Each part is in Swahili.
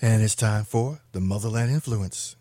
And it's time for the Motherland Influence.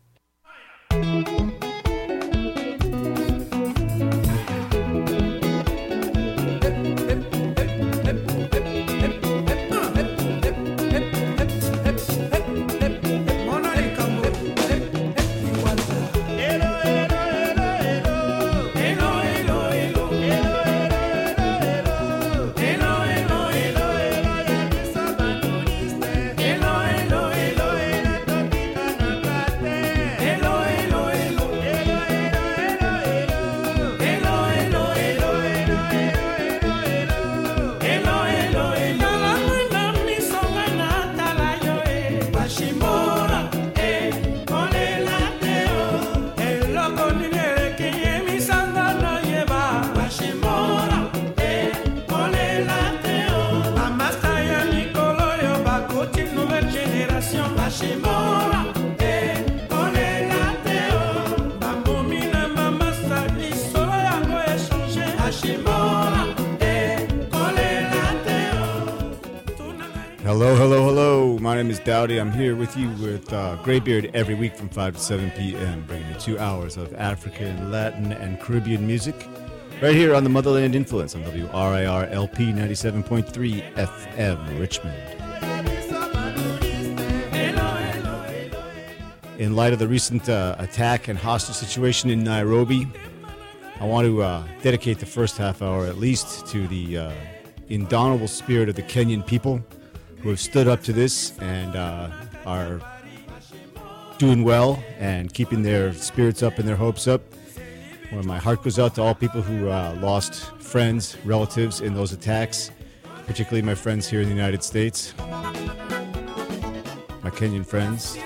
Hello. My name is Dowdy. I'm here with you with Graybeard every week from 5 to 7 p.m., bringing you 2 hours of African, Latin, and Caribbean music right here on the Motherland Influence on WRIR LP 97.3 FM, Richmond. In light of the recent attack and hostage situation in Nairobi, I want to dedicate the first half hour at least to the indomitable spirit of the Kenyan people who have stood up to this and are doing well and keeping their spirits up and their hopes up. Well, my heart goes out to all people who lost friends, relatives in those attacks, particularly my friends here in the United States, my Kenyan friends.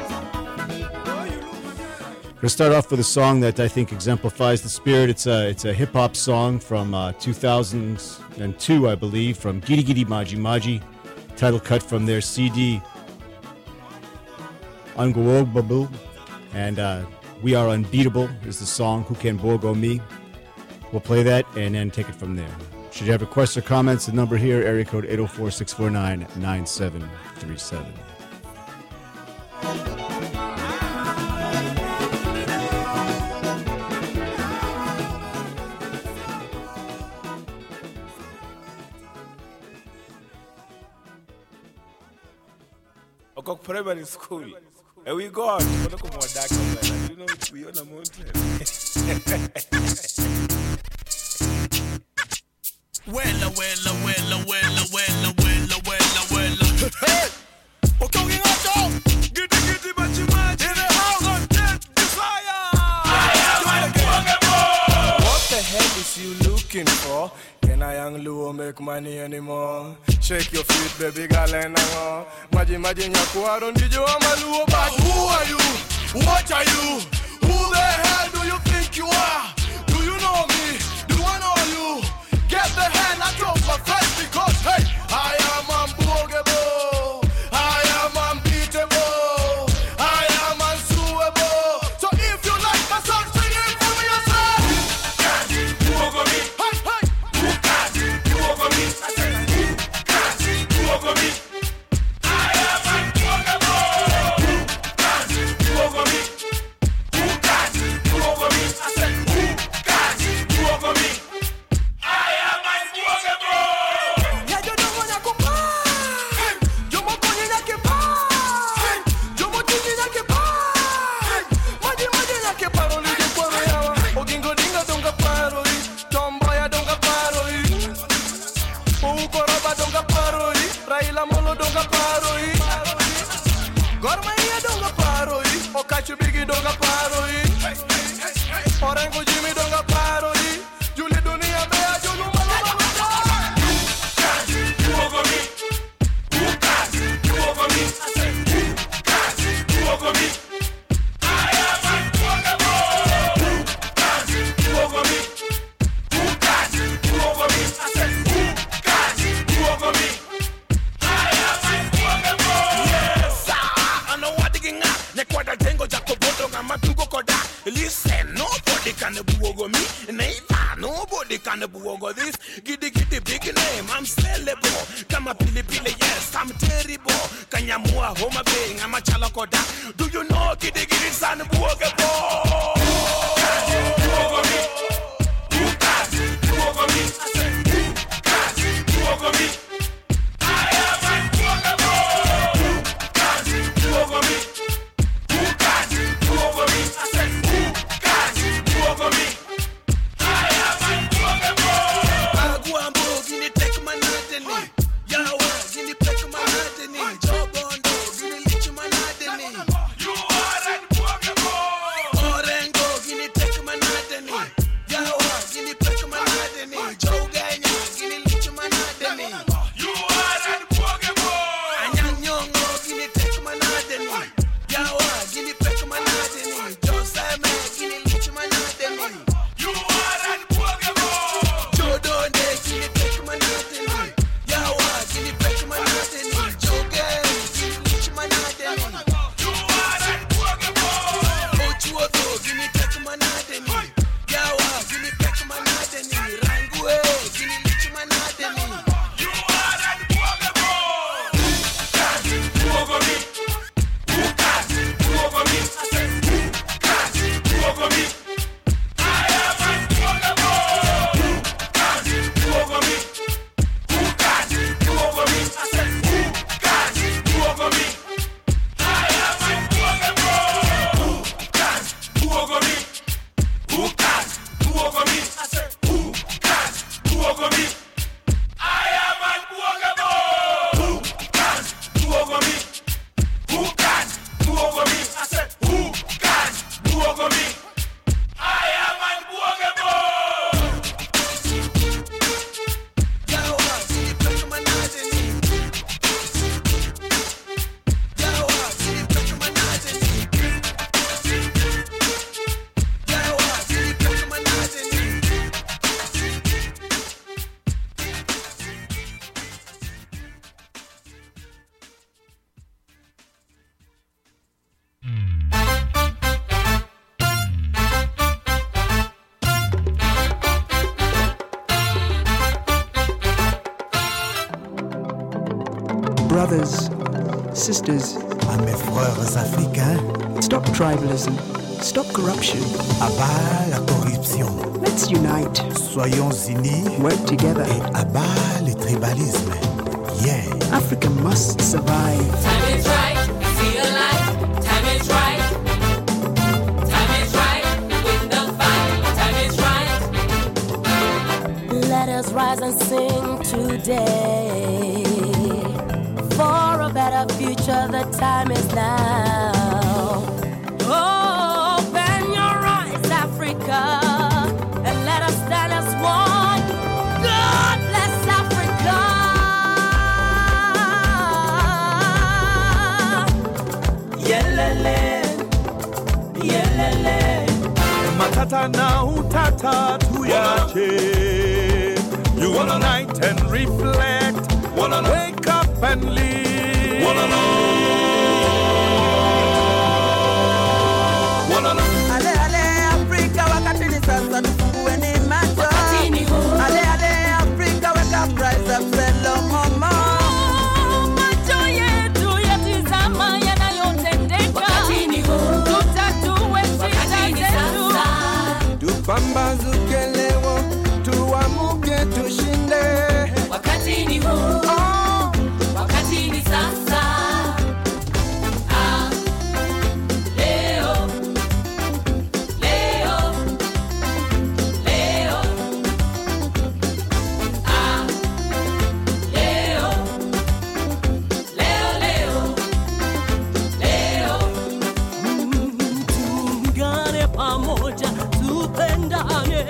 I'm going to start off with a song that I think exemplifies the spirit. It's a hip-hop song from 2002, I believe, from Gidi Gidi Maji Maji. Title cut from their CD, Unguobabu, and We Are Unbeatable is the song, Who Can Bogo Me. We'll play that and then take it from there. Should you have requests or comments, the number here, area code 804-649-9737. Primary school. And we go out. You know, we on a mountain. Well. Hey! Okay, we got to Giddy, machi, in the house on dead desire. What the hell is you looking for? Can I young Luo make money anymore? Shake your feet, baby girl, and Imagine Yakuaron, did you want my Luo? But who are you? What are you? Who the hell do you think you are? Do you know me? Do I know you? Get the hell out of my face because, hey, I am unbogable. I am unbeatable. I am unsuable. So if you like my song, sing it for me yourself. Who over me? Hey. Who over me? I said, who over me? I am unbogable. Who over me? Who over me? I said, who over me? I am unbogable. Yeah, you don't wanna go back. You want to get back. You want to get back. Maji get paroli de Korea. Ogingo dinga donga paroli. Tomboya donga paroli. Ukoroba donga paroli. Raila Molo donga paroli. Gormaya donga paroli. Okachu Bigi donga paroli. Orengo Jimmy donga paroli. Julie Dunia Bea Julu Malama. Who over me? Who over me? I said, who over me? I am unbogable. Who over me? Who over me? I said, who over me? I am unbogable. Yes, I know what digging up. Nekwada Jengo Jacoboto Gamatugo Koda. Listen, nobody can buogo me. Neither, nobody can buogo this. Giddy big name, I'm sellable. Kama pili, yes, I'm terrible. Can Nyamua, Homa Bay, Amachalakoda. Do you know Giddy Giddy San Buogabo? Over me. Who got it? Over me. I said, who got it? Over me. I am unbuogable. Who got it? Over me. Who got it? Over me. I said, who got it? Over me. I am unbuogable. Aguambo, Gini take my nadeni. Yawa, Gini take my nadeni. Jobondo, Gini lich my nadeni. You are unbuogable. Orengo, Gini take my nadeni. Yawa, Gini take my nadeni. Joganya, Gini lich my nadeni. You are unbuogable. Anyanyongo, Gini take my nadeni. Yawa, Gini take my nadeni. Josame, Gini lich my nadeni. You are unbuogable. Jodonde, Gini take my nadeni. Yawa, Gini take my nadeni. Joge, Gini lich my nadeni. You are unbuogable. Ochuoto, Gini take my nadeni. Yawa, Gini take my nadeni. Rangue, Gini lich my nadeni. You are unbuogable. Who got over me? Who got over me? I said, who got over me? I am unbuogable. Who got over me? Who got over me? I said, who got over me? I am unbuogable. Who got over me? Who got over me? I said, who got over me? I am unbuogable. Who got over me? Who got over me? I said, who got over me? I am unbuogable. Yawa, Gini take my nadeni. Yawa, Gini take my nadeni. Yawa, Gini take my nadeni. Brothers, sisters, À mes frères africains, stop tribalism, stop corruption. abat la corruption. Let's unite, Soyons unis work together. et abat le tribalisme. Yeah. Africa must survive. Time is right, we see a light. Time is right. Time is right, we win the fight. Time is right. Let us rise and sing today. For a better future, the time is now. Open your eyes, Africa, and let us stand as one. God bless Africa. Yelele, yelele. Matata na utata tuyache. Unite and reflect. Wake up and lead. Ale ale Afrika wakati ni sasa tufungue ni macho. Wakati ni huu. Ale ale Afrika wake up, rise up, selo mama. Macho yetu yatizama yanayotendeka. Wakati ni huu. Tutatue shida Wakati ni zetu. sasa. Tupambazuke leo, tuamuke tushinde. Wakati ni huu. Wakati ni sasa. Ah, leo. Leo. Leo. Ah, leo. Leo, leo. Leo. Tuungane pamoja, tupendane.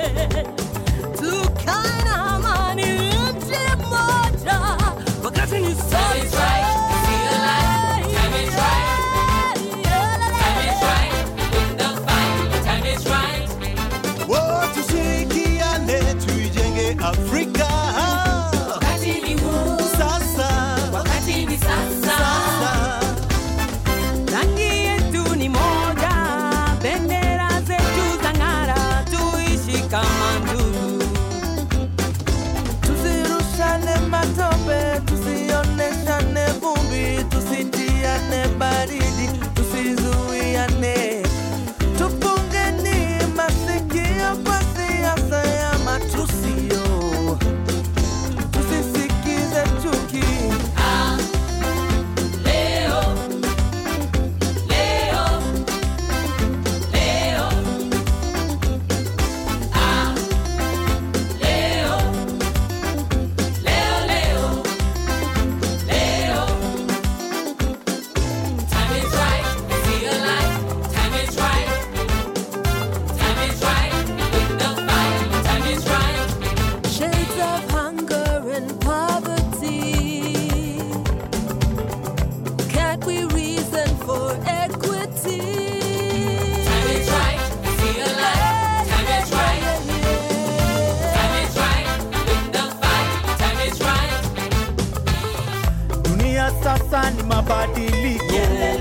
ni mabadiliko.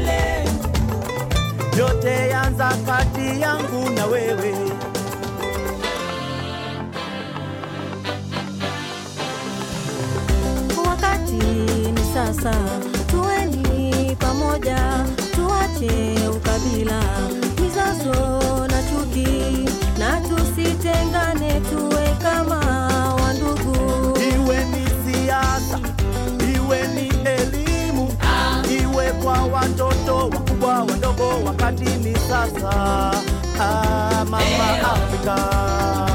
Yote yanza kati yangu na wewe. Wakati ni sasa, tuweni pamoja, tuache ukabila, mizozo na chuki, na tusitengane, tuwe kama wandugu. Iwe ni siasa, iwe ni elimu, iwe kwa watoto wakubwa wadogo, wakati ni sasa. Mama Afrika.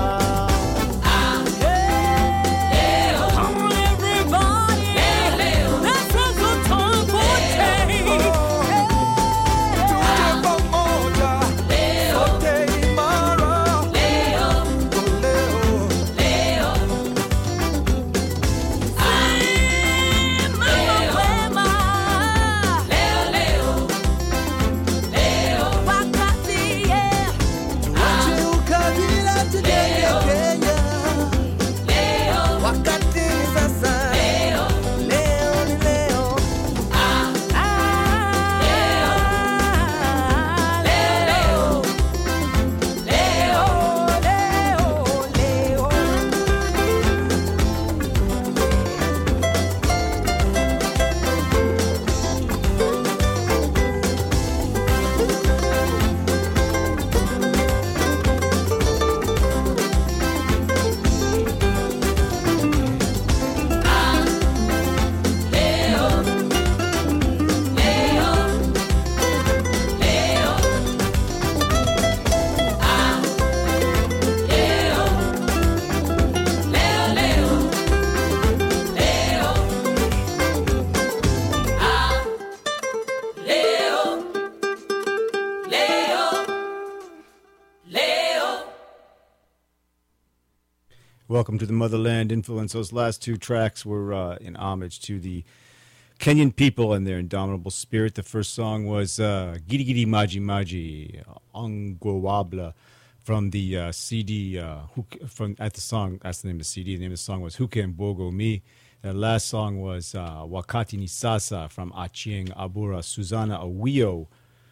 Welcome to the Motherland Influence. Those last two tracks were in homage to the Kenyan people and their indomitable spirit. The first song was Gidi Gidi Maji Maji, Ongwawabla, from the CD, that's the name of the CD. The name of the song was Huke Mbogo Mi. The last song was Wakati Ni Sasa from Achieng Abura, Susanna Awio,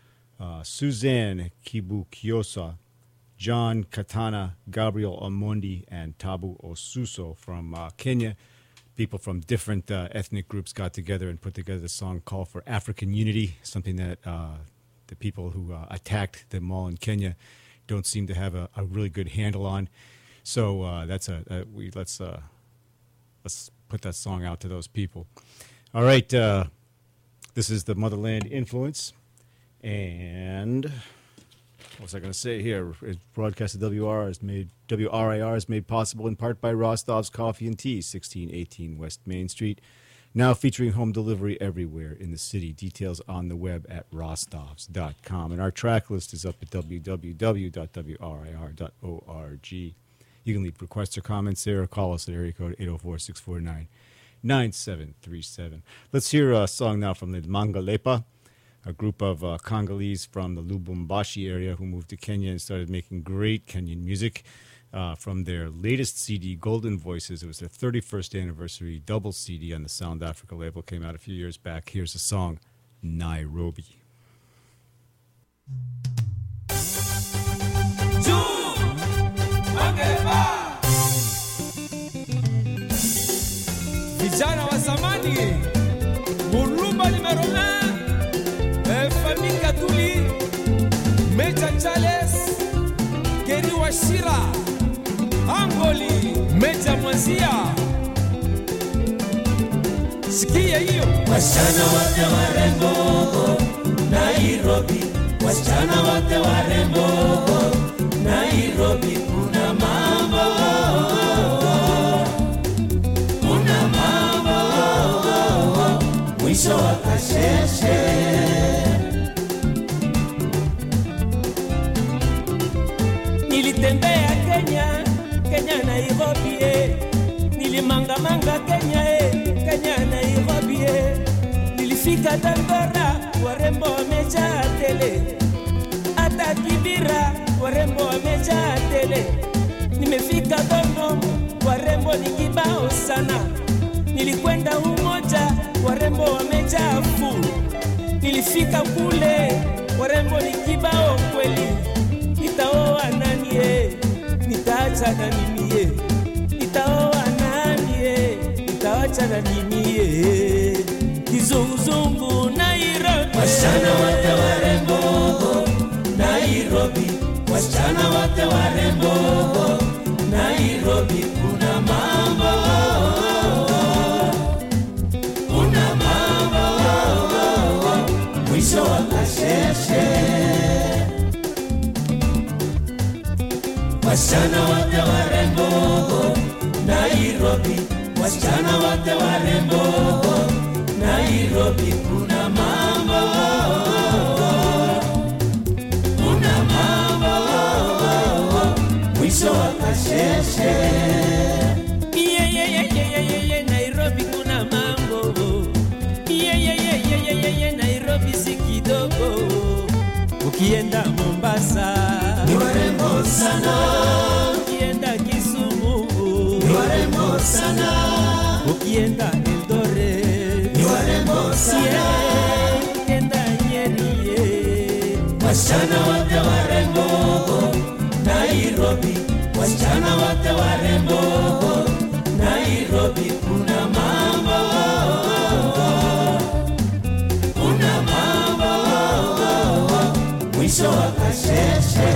Suzanne Kibukiosa, John Katana, Gabriel Omondi, and Tabu Osuso from Kenya. People from different ethnic groups got together and put together a song called for African Unity, something that the people who attacked the mall in Kenya don't seem to have a really good handle on. So let's put that song out to those people. All right, this is the Motherland Influence, and what was I going to say here? Broadcast of WRIR is made possible in part by Rostov's Coffee and Tea, 1618 West Main Street. Now featuring home delivery everywhere in the city. Details on the web at rostovs.com. And our track list is up at www.wrir.org. You can leave requests or comments there or call us at area code 804-649-9737. Let's hear a song now from the Mangalepa, a group of Congolese from the Lubumbashi area who moved to Kenya and started making great Kenyan music. From their latest CD, Golden Voices. It was their 31st anniversary double CD on the Sound Africa label. Came out a few years back. Here's the song, Nairobi. Vijana wa zamani, Mulumba numero 1, Famille Katuli, Meja Charles, Keri Washira, Angoli, Meja Mwazia. Sikia hiyo. Wasichana wote warembo Nairobi, wasichana wote warembo Nairobi, kuna mambo, mwisho wa kasheshe. Nilitembea Kenya, Kenya Nairobi, nilimangamanga Kenya, Kenya Nairobi, nilifika Dandora, warembo wamejaa tele, hata Kibira, warembo wamejaa tele, nimefika Dodoma, warembo ni kibao sana, nilikwenda Umoja, warembo wamechafu. Nilifika kule, warembo ni kibao kweli. Nitaoa nani nitaacha nani mie? Nitaoa nani nitaacha nani mie? Kizunguzungu Nairobi, wasichana wote warembo Nairobi, wasichana wote warembo Nairobi. Kuna mambo, kuna mambo, mwisho wa kasheshe. Wasichana wote warembo Nairobi, wasichana wote warembo Nairobi. Kuna mambo, kuna mambo, mwisho wa kasheshe. Nairobi kuna mambo. Nairobi si kidogo. Ukienda Mombasa ni warembo sana, ukienda Kisumu ni warembo sana, ukienda Eldoret ni warembo sana, ukienda Nyeri. Wasichana wote warembo Nairobi, wasichana wote warembo Nairobi. Kuna mambo, kuna mambo, mwisho wa kasheshe.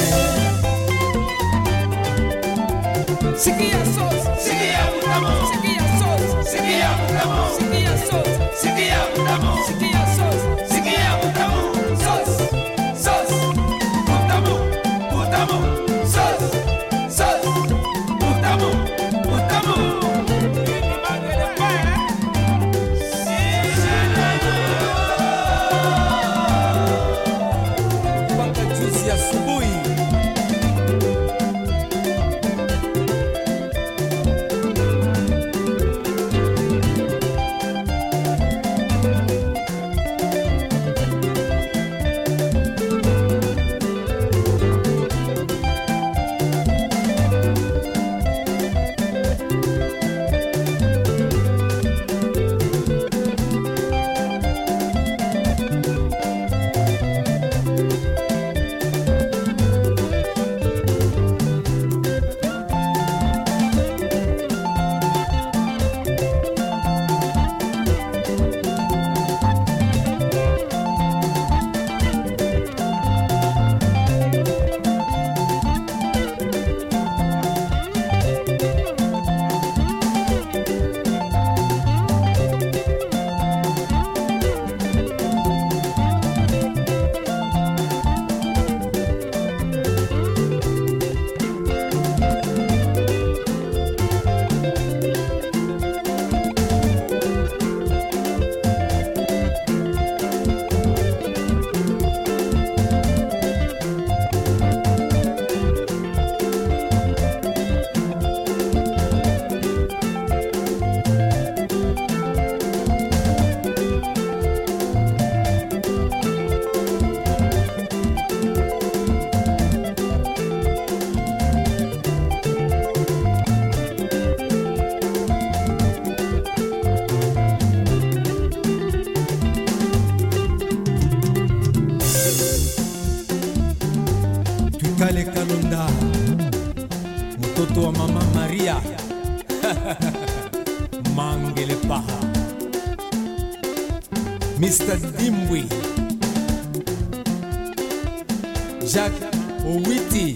Sikia sauce, sikia mtamo, sikia sauce, sikia mtamo, sikia sauce, sikia mtamo, sikia sauce, sikia mtamo, sauce, sauce, mtamo, mtamo, sauce, sauce, mtamo, mtamo. Ni magere para. Paka juice ya asubuhi. Kale Kalonda, mtoto wa mama Maria Mangele Paha, Mr. Dimbwi, Jacques Owiti,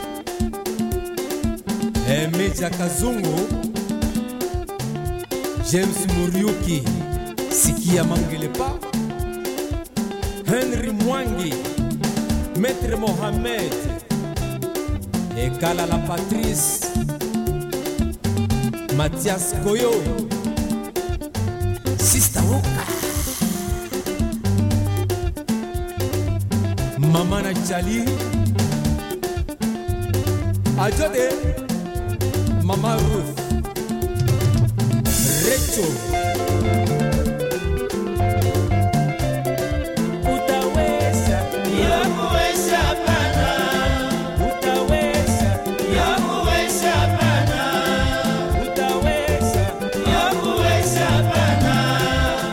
Meja Kazungu, James Muriuki, Sikia Mangele Paha, Henry Mwangi, Maître Mohamed, Ekala la Patrice, Mathias Koyo, Sister Woka, Mamana Chali, Ajode, Mama Ruth, Rachel, Utaweza, Yakuweza Bana, Utaweza, Yakuweza Bana, Utaweza, Yakuweza Bana,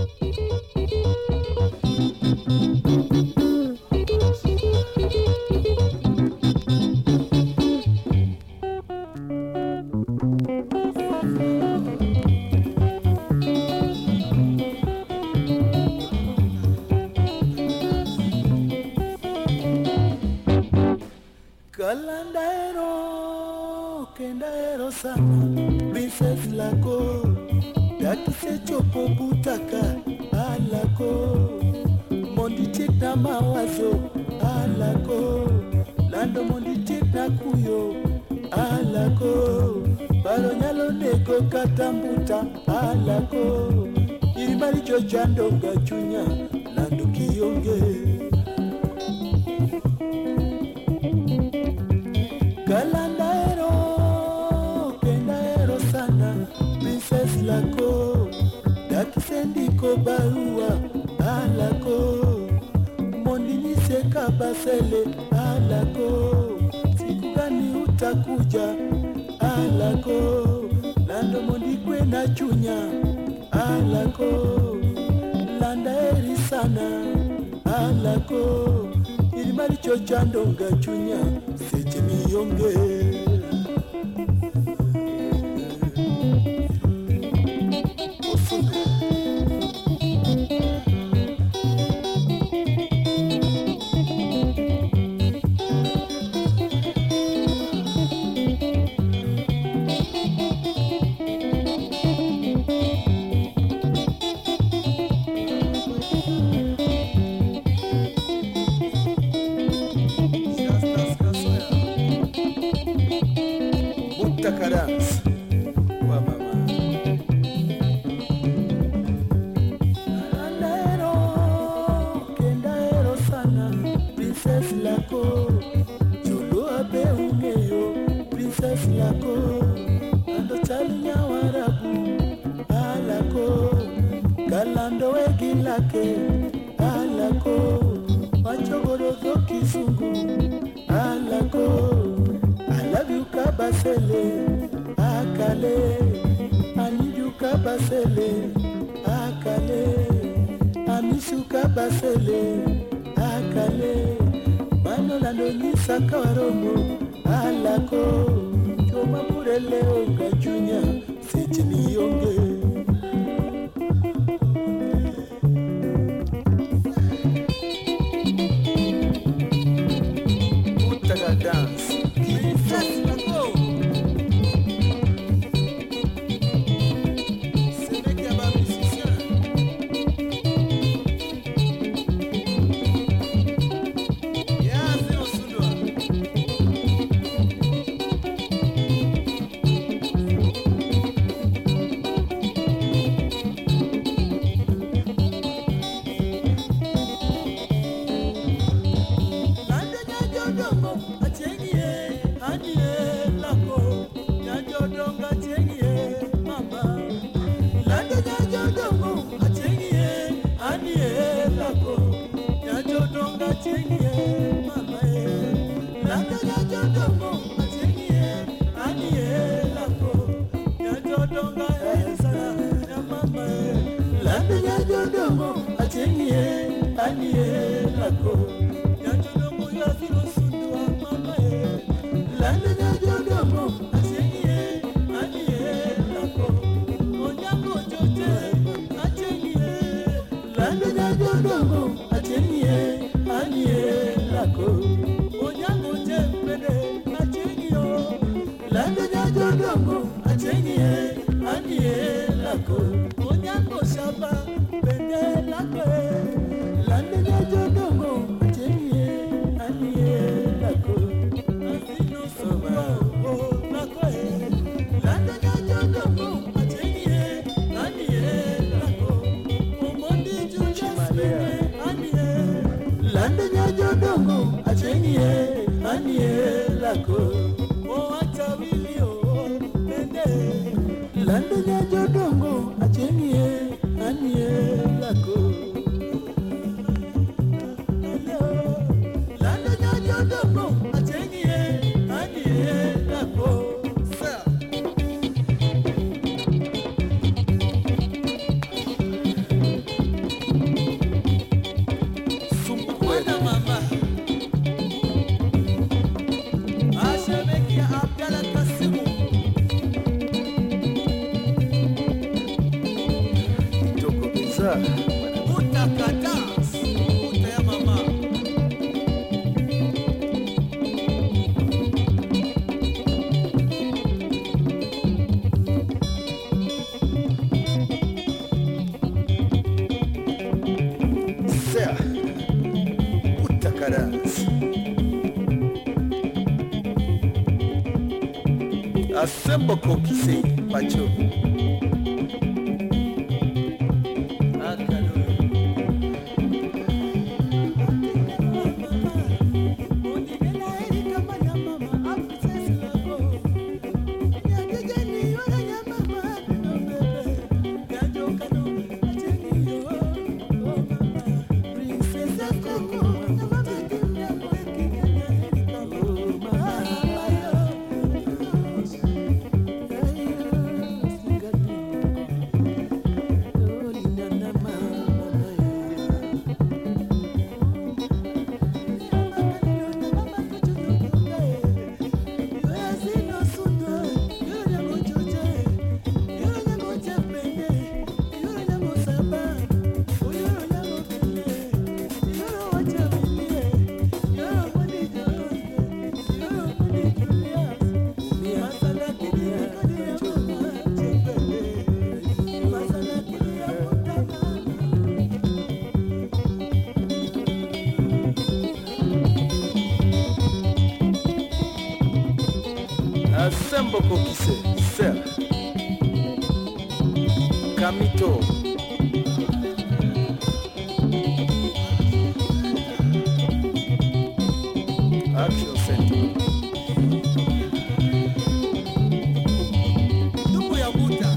Kalandaero, kendaero sana, princess lako, dakise chopo butaka, alako, mondi chita mawazo, alako, lando mondi chita kuyo, alako, paro nyalo neko katambuta, alako, irimari chochando gachunya, lando kionge. Kalandaero, kendaero sana, princess lako, dakisendiko barua, alako, mondini seka basele, alako, siku gani utakuja, alako, lando mondi kwena chunya, alako, landaeri sana, alako, irimari chochando gachunya, seche mionge. Takarans wa mama Kalandaero, kendaero sana, princess lako, Julu abe ungeyo, princess lako, ando chalinya warabu, alako, kalando wegi lake, alako, machogorozo kizungu, alako, I love you kabasele, akale, I need you kabasele, akale, I miss you kabasele, akale, mano lando nisa kawaromo, alako, choma murele onga junya, seche mionge. Utaka dance. Sa. Utaka dance. Uta ya mama. Sa. Utaka dance. Assemble kokise pacho. Assemble kokise. Sa. Kamito. Action Center. Ndugu ya Buta.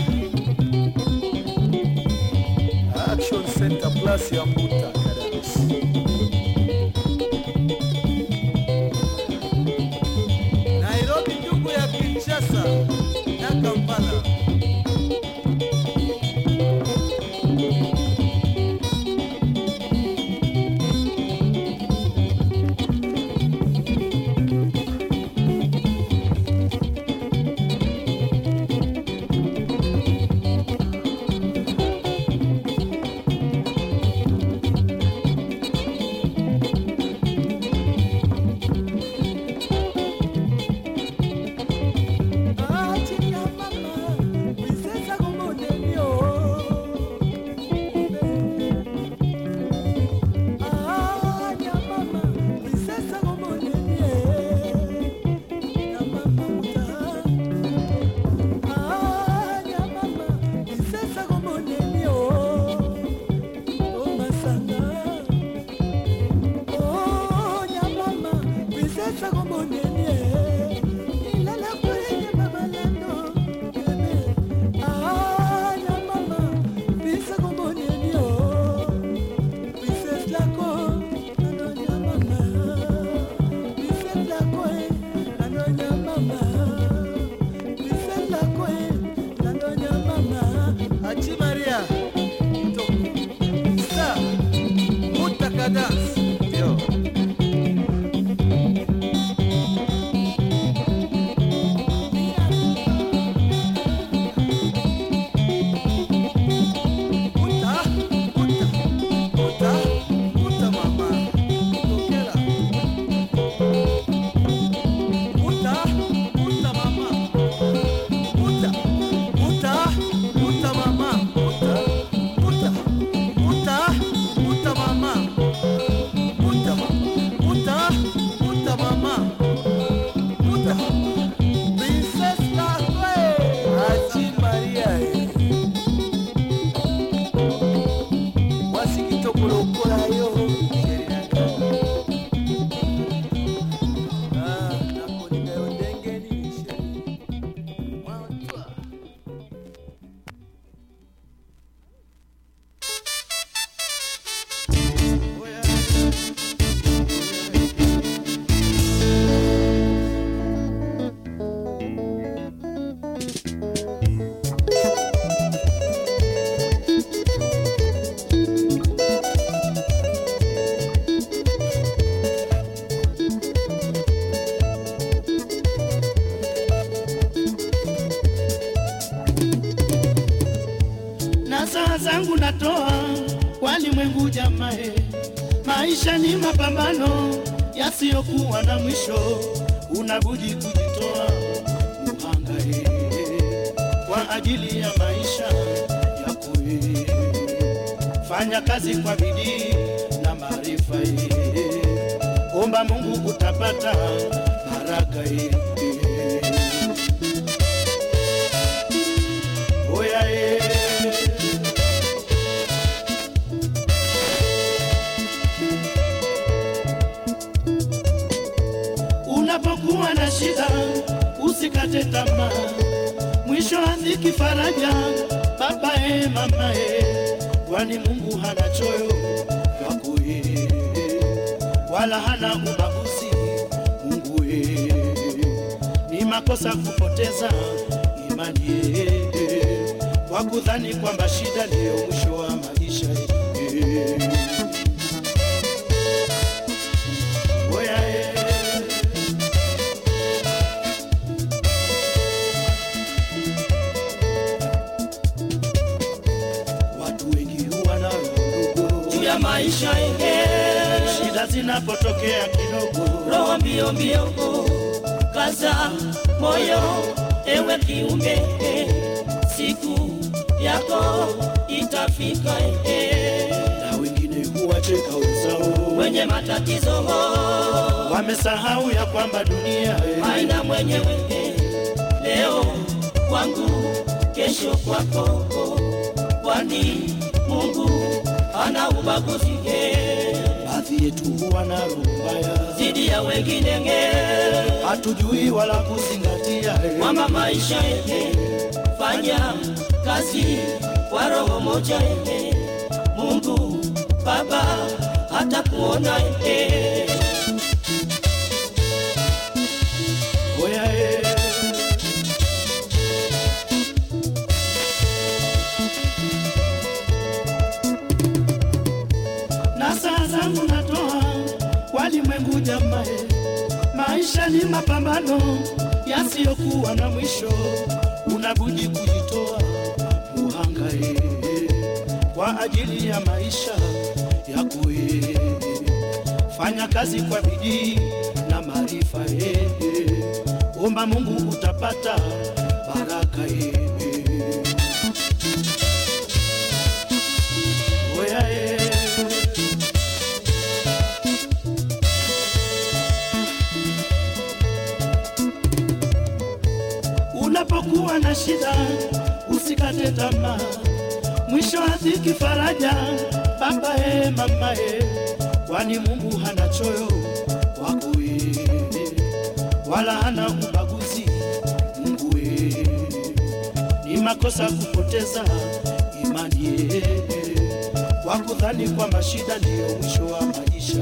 Action Center plus ya Mbuta Kadamis. Nairobi ndugu ya Kinshasa na Kampala. saa zangu natoa walimwengu jamae. Maisha ni mapambano yasiyokuwa na mwisho, unabudi kujitoa uhangae kwa ajili ya maisha yako. Fanya kazi kwa bidii na maarifa, omba Mungu utapata baraka. Oya unapokuwa na shida usikate tamaa, mwisho haziki faraja baba mama kwani Mungu hana choyo kwako wala hana ubaguzi. Mungu ni makosa kupoteza imani kwa kudhani kwamba shida ndio mwisho wa maisha. Watu wengi huwa na roho juu ya maisha, shida zinapotokea kidogo, roho mbio mbio, kaza moyo ewe kiumbe, siku yako itafika. Na wengine huwacheka wenzao wenye matatizo, wamesahau ya kwamba dunia haina mwenyewe. Leo kwangu kesho kwako, kwani Mungu hana ubaguzi. Baadhi yetu huwa na roho mbaya zidi ya wengine, hatujui wala kuzingatia kwamba maisha fanya kazi kwa roho moja, Mungu Baba hata kuona. Oya na saa zangu natoa walimwengu jamae. Maisha ni mapambano yasiyokuwa na mwisho, unabudi kujitoa uhangae kwa ajili ya maisha yako. Fanya kazi kwa bidii na maarifa, omba Mungu utapata baraka. Oya unapokuwa na shida usikate tamaa, mwisho haziki faraja baba mama kwani Mungu hana choyo wako wala hana ubaguzi. Mungu ni makosa kupoteza imani kwa kudhani kwamba shida ndio mwisho wa maisha.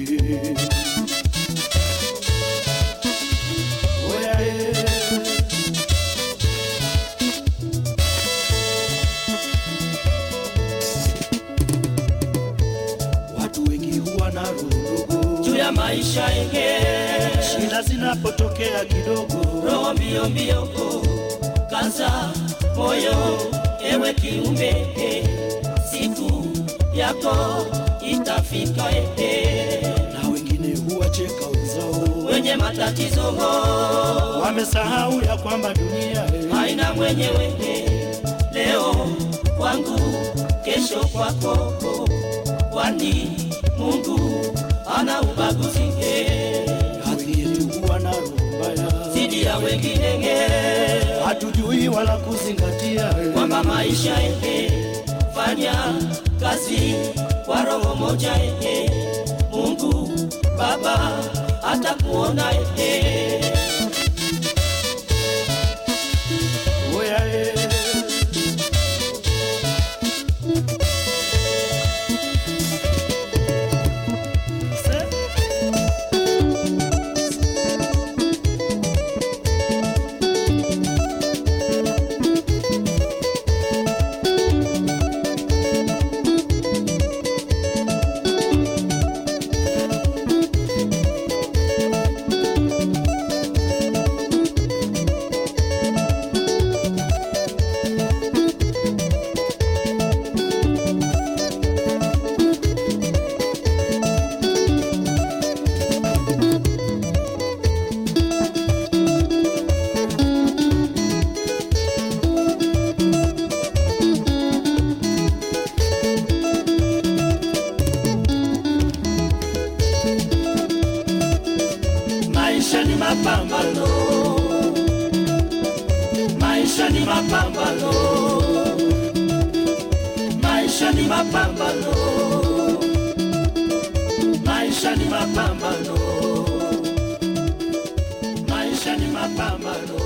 Watu wengi huwa na roho juu ya maisha, shida zinapotokea kidogo, roho mbio mbio, kaza moyo ewe kiumbe, siku yako itafika. Na wengine huwacheka wenzao wenye matatizo, wamesahau ya kwamba dunia haina mwenyewe. Leo kwangu kesho kwako, kwani Mungu hana ubaguzi. Haki yetu huwa na roho mbaya zidi ya wengine, hatujui wala kuzingatia kwamba maisha fanya kazi kwa roho moja, Mungu Baba hata kuona. Oya mapambano, maisha ni mapambano, maisha ni mapambano.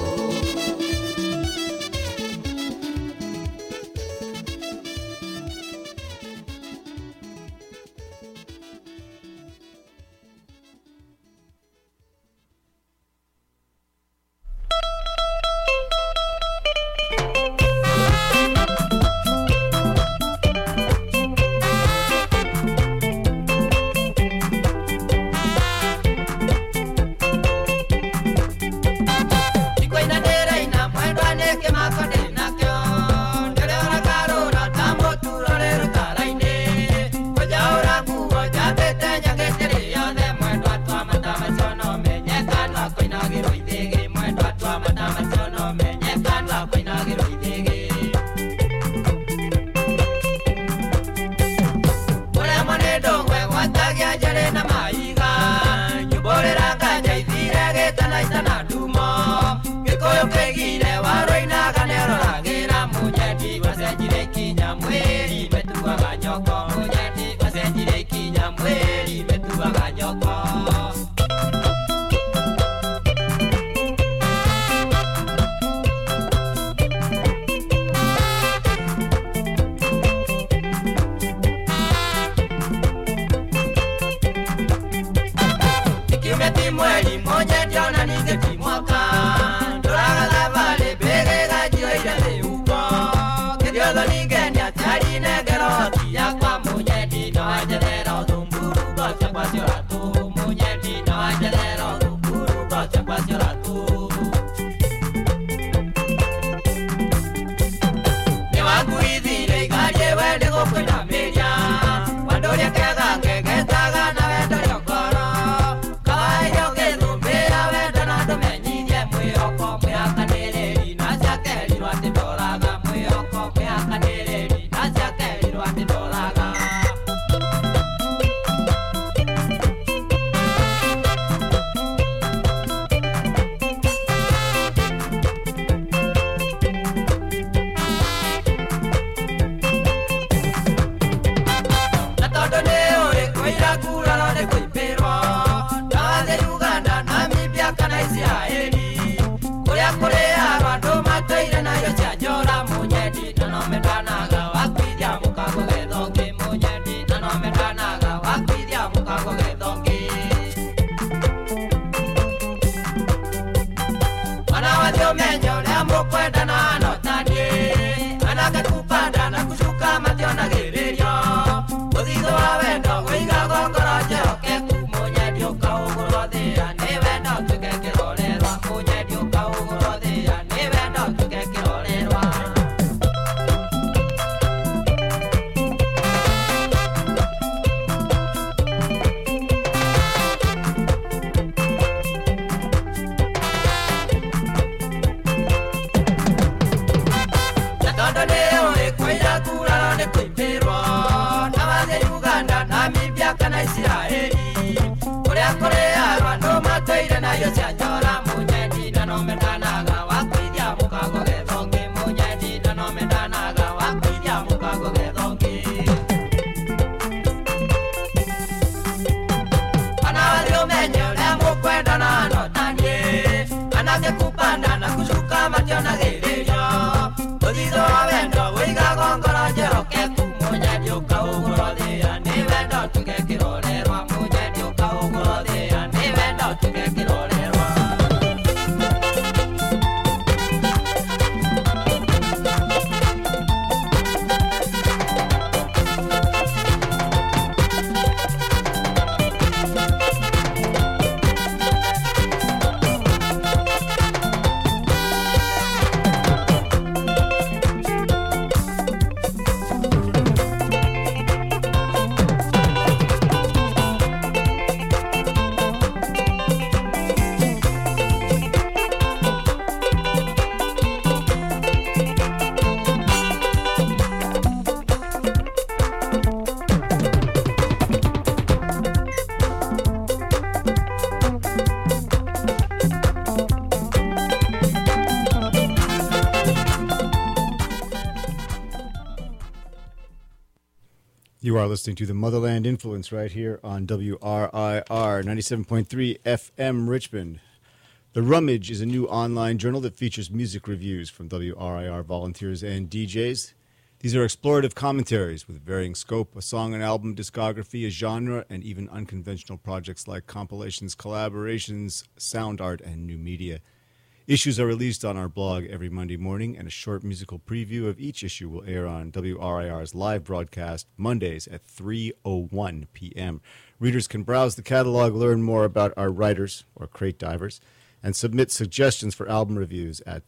You are listening to the Motherland Influence right here on WRIR 97.3 FM Richmond. The Rummage is a new online journal that features music reviews from WRIR volunteers and DJs. These are explorative commentaries with varying scope, a song and album discography, a genre, and even unconventional projects like compilations, collaborations, sound art, and new media. Issues are released on our blog every Monday morning, and a short musical preview of each issue will air on WRIR's live broadcast Mondays at 3:01 p.m. Readers can browse the catalog, learn more about our writers, or crate divers, and submit suggestions for album reviews at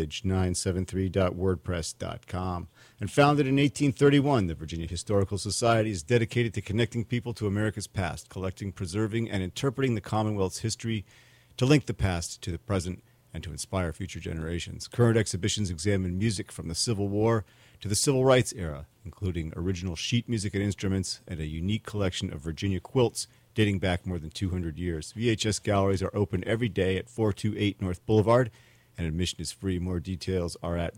therummage973.wordpress.com. And founded in 1831, the Virginia Historical Society is dedicated to connecting people to America's past, collecting, preserving, and interpreting the Commonwealth's history to link the past to the present and to inspire future generations. Current exhibitions examine music from the Civil War to the Civil Rights era, including original sheet music and instruments and a unique collection of Virginia quilts dating back more than 200 years. VHS galleries are open every day at 428 North Boulevard, and admission is free. More details are at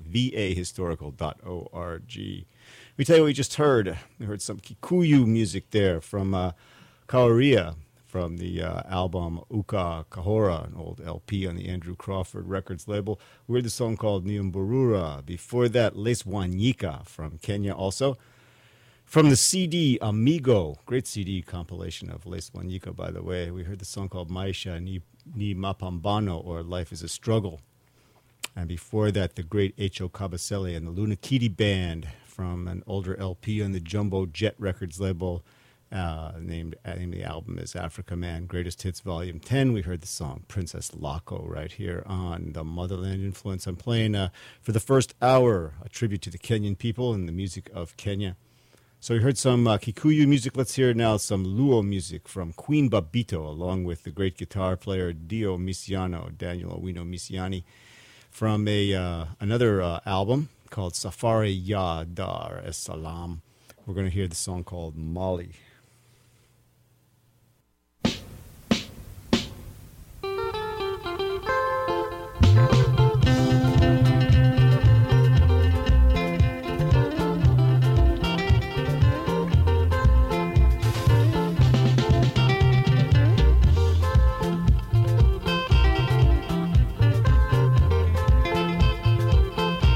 vahistorical.org. We tell you what we just heard. We heard some Kikuyu music there from Kauria, from the album Uka Kahora, an old LP on the Andrew Crawford Records label. We heard the song called Niumburura. Before that, Les Wanyika from Kenya also. From the CD Amigo, great CD compilation of Les Wanyika, by the way, we heard the song called Maisha ni Mapambano, or Life is a Struggle. And before that, the great H.O. Kabasele and the Lunakiti Band from an older LP on the Jumbo Jet Records label. Named the album is Africa Man, Greatest Hits Volume 10. We heard the song Princess Lako right here on the Motherland Influence. I'm playing for the first hour a tribute to the Kenyan people and the music of Kenya. So we heard some Kikuyu music. Let's hear now some Luo music from Queen Babito, along with the great guitar player Dio Misiano, Daniel Owino Misiani, from another album called Safari Ya Dar es Salaam. We're going to hear the song called Molly.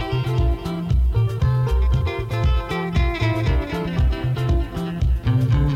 Mm-hmm.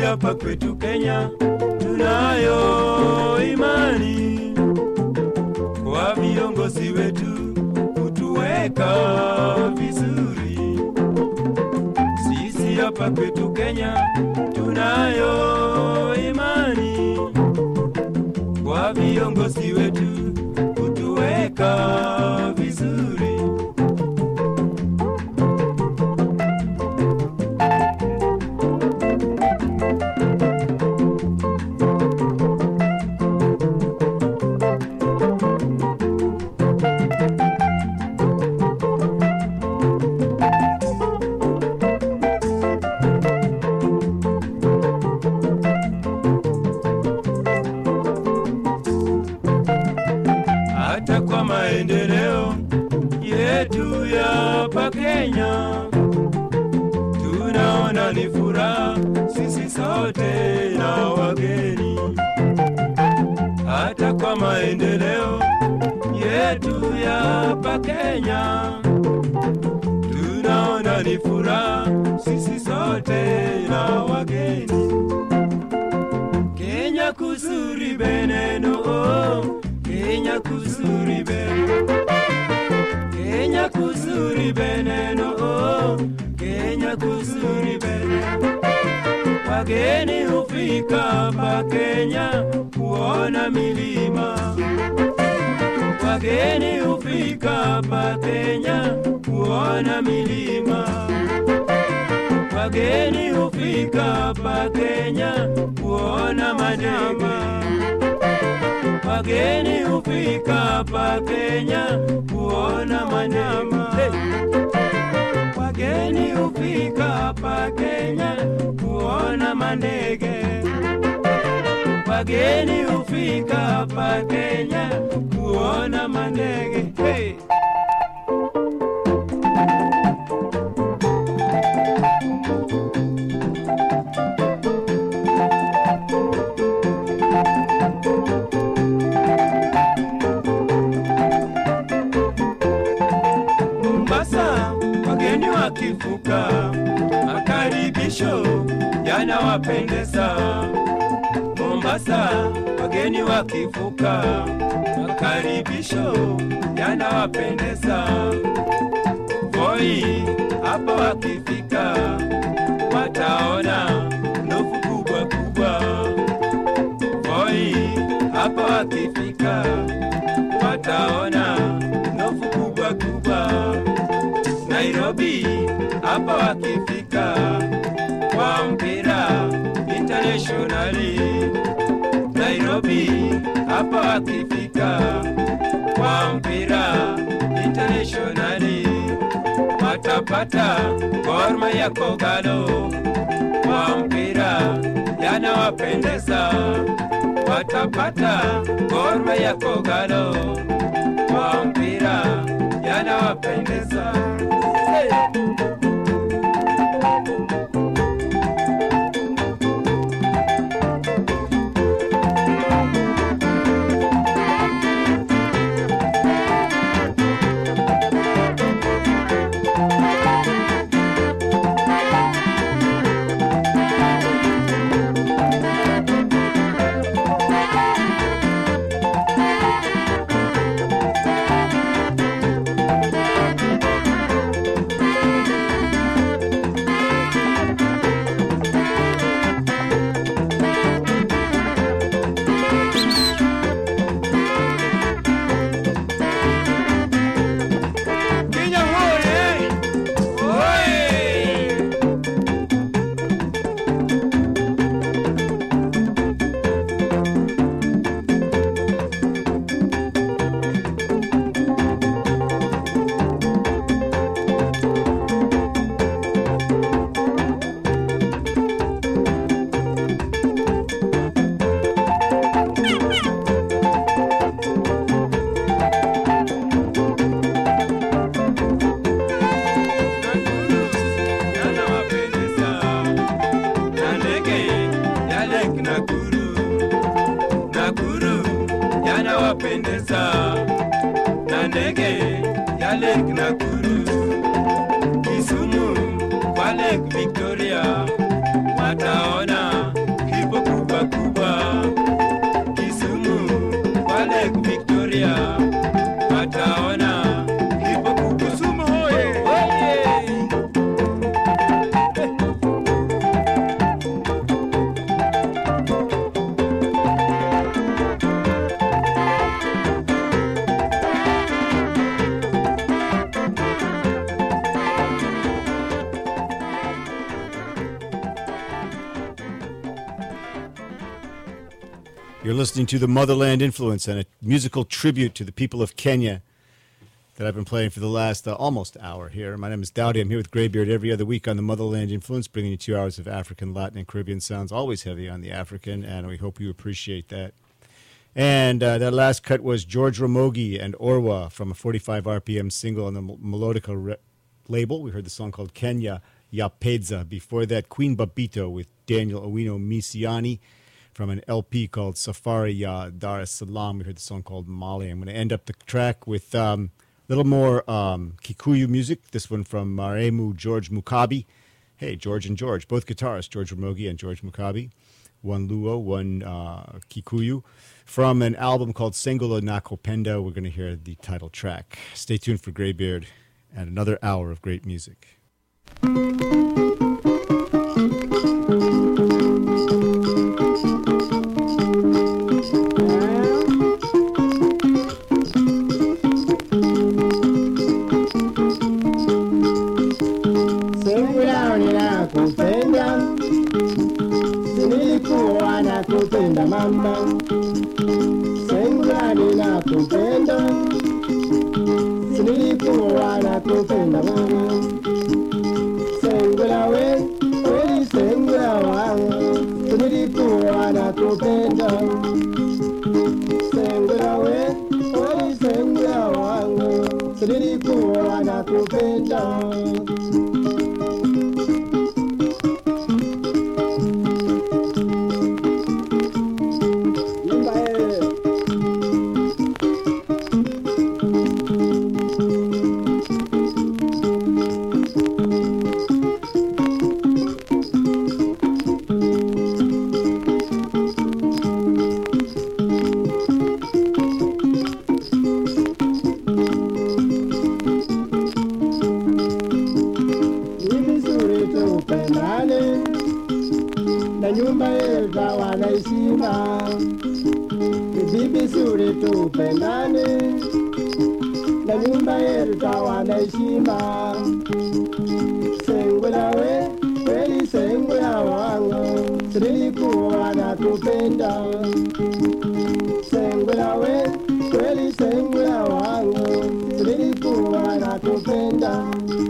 hapa kwetu Kenya tunayo imani kwa viongozi wetu kutuweka vizuri. Sisi hapa kwetu Kenya tunayo imani kwa viongozi wetu kutuweka vizuri. Hata kwa maendeleo yetu ya hapa Kenya tunaona ni furaha sisi sote na wageni. Hata kwa maendeleo yetu ya hapa Kenya tunaona ni furaha sisi sote na wageni. Kenya kuzuri beneno, Kenya kuzuri beneno, Kenya kuzuri beneno, Kenya kuzuri beneno. Wageni hufika hapa Kenya kuona milima, wageni hufika hapa Kenya kuona milima, wageni hufika hapa Kenya kuona mandege, wageni hufika hapa Kenya kuona mandege, wageni hufika hapa Kenya kuona mandege, wageni hufika hapa Kenya kuona mandege. Hey! Mombasa wageni wakivuka makaribisho yanawapendeza. Mombasa wageni wakivuka makaribisho yanawapendeza. Voi hapa wakifika wataona ndovu kubwa kubwa. Voi hapa wakifika wataona ndovu kubwa kubwa. Nairobi hapa wakifika kwa mpira internationally. Nairobi hapa wakifika kwa mpira internationally. Watapata Gor Mahia Kogalo kwa mpira yanawapendeza. Watapata Gor Mahia Kogalo kwa mpira yanawapendeza. Hey! yanawapendeza, na ndege ya Lake Nakuru, Kisumu kwa Lake Victoria, wataona You're listening to the Motherland Influence and a musical tribute to the people of Kenya that I've been playing for the last almost hour here. My name is Dowdy. I'm here with Greybeard every other week on the Motherland Influence, bringing you 2 hours of African, Latin, and Caribbean sounds, always heavy on the African, and we hope you appreciate that. And that last cut was George Ramogi and Orwa from a 45 RPM single on the Melodica label. We heard the song called Kenya Yapedza. Before that, Queen Babito with Daniel Owino Misiani from an LP called Safari Ya Dar es Salaam. We heard the song called Mali. I'm going to end up the track with a little more Kikuyu music. This one from Maremu George Mukabi. Hey, George and George, both guitarists, George Ramogi and George Mukabi. One Luo, one Kikuyu. From an album called Sengulo Nakopenda, we're going to hear the title track. Stay tuned for Greybeard and another hour of great music. Kupenda mama Sengulani na kupenda Nilikuwa na kupenda mama Sengula we Kweli sengula wangu Nilikuwa na kupenda Sengula we Kweli sengula wangu Nilikuwa na kupenda Bibi suri tupendane na nyumba yetu tawana heshima. Sengula we, kweli sengula wangu, nilikuwa nakupenda. Sengula we, kweli sengula wangu, nilikuwa nakupenda.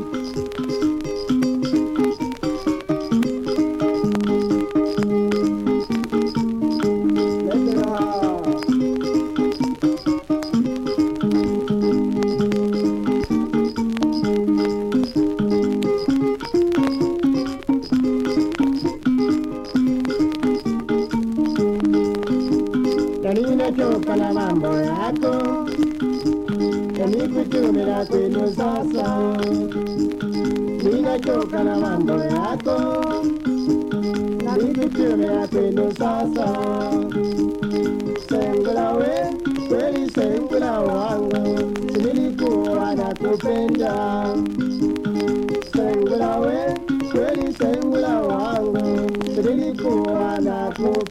Ninachoka na mambo yako, nikutumia kwenu sasa. Ninachoka na mambo yako, nikutumia kwenu sasa. Sengula we, kweli sengula wangu, nilikuwa nakupenda. Sengula we, kweli sengula wangu, nilikuwa nakupenda.